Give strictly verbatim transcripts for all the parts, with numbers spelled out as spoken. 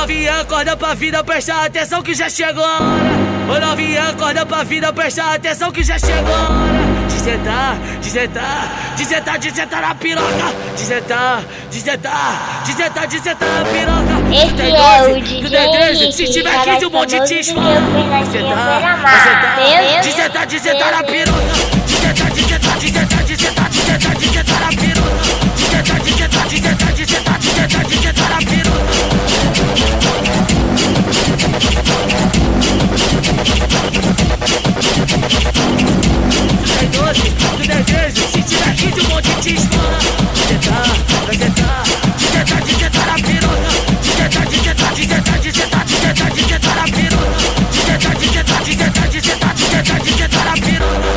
novinha, acorda pra vida, presta atenção que já chegou a hora. Ô novinha, acorda pra vida, presta atenção que já chegou a hora. De sentar, de sentar, de sentar, de sentar na piroca. De sentar, de sentar, de sentar, de sentar na piroca. Esse é o D J se tiver aqui de um monte de te esfala. De sentar, de sentar, de sentar na piroca. De sentar, de sentar, de sentar, de sentar, de sentar, de sentar na piroca. De sentar, de sentar, de sentar, de sentar, de sentar, de sentar na piroca. Tu tem treze, se tiver aqui de um monte de te esfala. De sentar, vai sentar, de sentar, de sentar na piroca. De sentar, de sentar, de sentar, de sentar, de sentar, de sentar na piroca. De sentar, de sentar, de sentar, de sentar, de sentar, de sentar na piroca.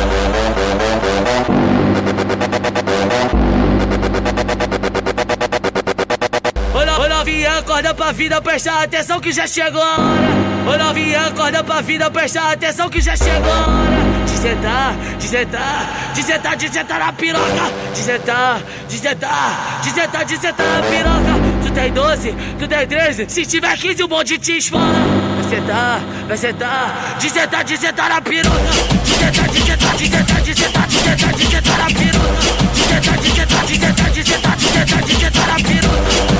Ô novinha, acorda pra vida, presta atenção que já chegou a hora. Ô novinha, acorda pra vida, presta atenção que já chegou a hora. De sentar, de sentar, de sentar, de sentar na piroca. De sentar, de sentar, de sentar, de sentar na piroca. Tu tem doze, tu tem treze, se tiver quinze um monte de te esfala. Vai sentar, vai sentar, de sentar, de sentar na piroca. De sentar, de sentar, de sentar, de sentar, de sentar, de sentar na piroca. De sentar, de sentar, de sentar, de sentar, de sentar, de sentar na piroca.